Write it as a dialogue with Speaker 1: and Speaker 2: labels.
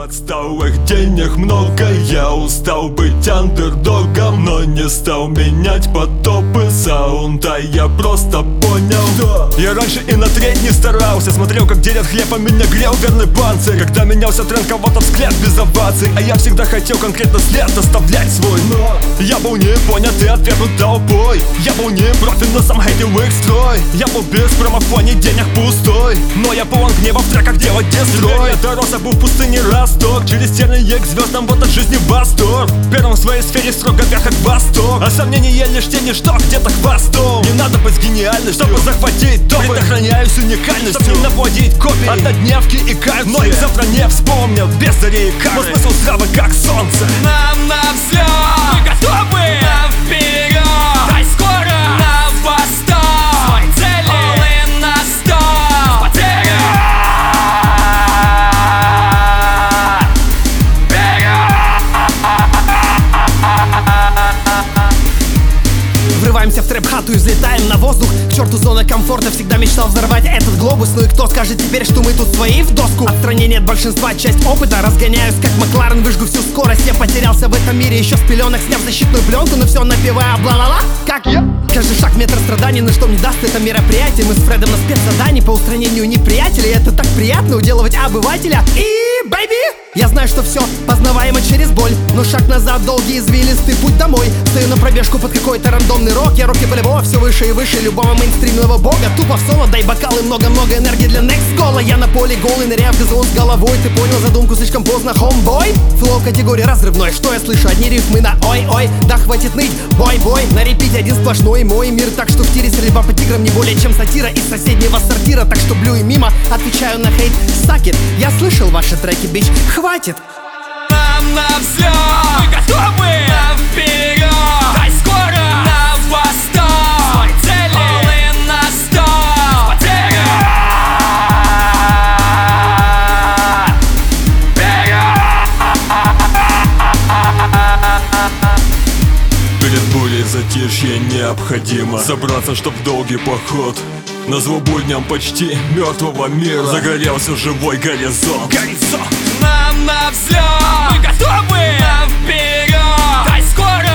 Speaker 1: Отсталых денег много, я устал быть андердогом, но не стал менять потопы саунда, я просто понял. Я раньше и на треть не старался, смотрел как делят хлеб, а меня грел верный панцирь. Когда менялся тренд, кого-то взгляд без оваций, а я всегда хотел конкретно след оставлять свой. Но я был не понят и отвергнут толпой. Я был не против, но сам хейтил их строй. Я был без промофоне, денег пустой, но я полон гнева в треках делать дестрой. Я дорос, я был в пустыне Росток, через тернии к звездам, вот от жизни восторг. Первым в своей сфере строго вверх как восток, а сомнения лишь тени, что где-то хвостом. Не надо быть гениальностью, чтобы захватить топы. Предохраняюсь уникальностью, чтобы не наводить копии однодневки и кайф. Но их завтра не вспомнят, без зари и кары. Но смысл здравый, как солнце.
Speaker 2: Нам на взлет, мы готовы, нам вперед. Дай скоро, на восток, свои цели, all in на стоп. Потеря. Врываемся в трэп-хату и взлетаем на воздух. К черту зона комфорта, всегда мечтал взорвать этот глобус. Ну и кто скажет теперь, что мы тут свои в доску? Отстранение от большинства, часть опыта. Разгоняюсь как Макларен, выжгу всю скорость. Я потерялся в этом мире еще с пеленок, сняв защитную пленку, но все напевая бла-ла-ла. Как я? Каждый шаг метр страданий, но что мне даст это мероприятие? Мы с Фредом на спецзадании по устранению неприятелей. Это так приятно уделывать обывателя. И, бэйби! Я знаю, что все познаваемо через боль, но шаг назад, долгий извилистый путь домой. Стою на пробежку под какой-то рандомный рок. Я роки полевого, все выше и выше любого мейнстримного бога. Тупо в соло, дай бокалы, много-много энергии для next гола. Я на поле голый, ныряю в газон с головой. Ты понял задумку слишком поздно, homeboy? Флоу категории разрывной, что я слышу? Одни рифмы на ой-ой, да хватит ныть, бой-бой. На репите один сплошной мой мир, так что в тире стрельба по тиграм не более чем сатира из соседнего сортира. Так что блю и мимо, отвечаю на хейт, сакет. Я слышал ваши треки, бич, хватит. Нам на взлет, мы готовы, нам вперед. Дай скоро, на восток, свои цели, all in на стоп. Потеря.
Speaker 1: Перед бурей затишье необходимо собраться, чтоб в долгий поход на злобудням почти мертвого мира загорелся живой горизонт.
Speaker 2: Нам на взлет, мы готовы, нам вперед. Дай скоро,